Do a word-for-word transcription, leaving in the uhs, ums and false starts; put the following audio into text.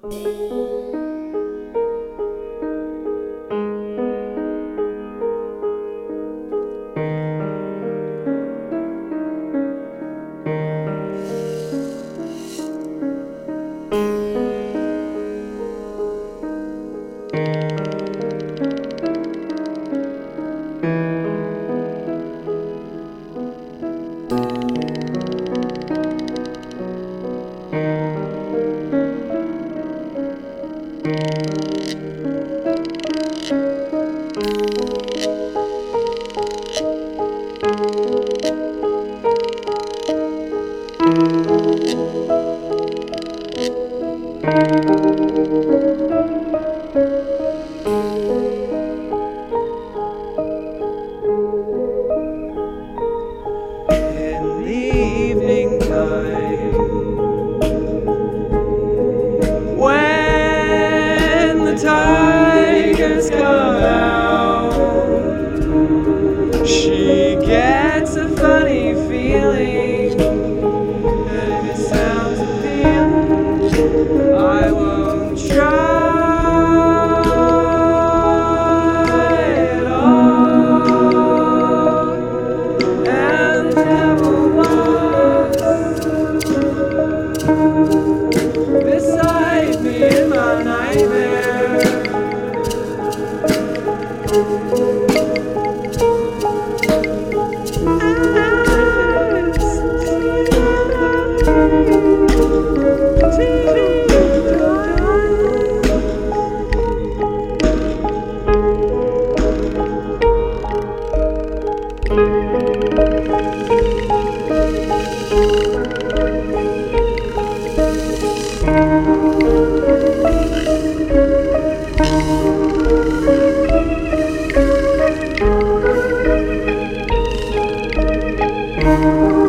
In the evening time, when the tigers come out, she gets a funny feeling, and if it sounds appealing, I won't try at all, and never once beside me in my nightmare. Thank you.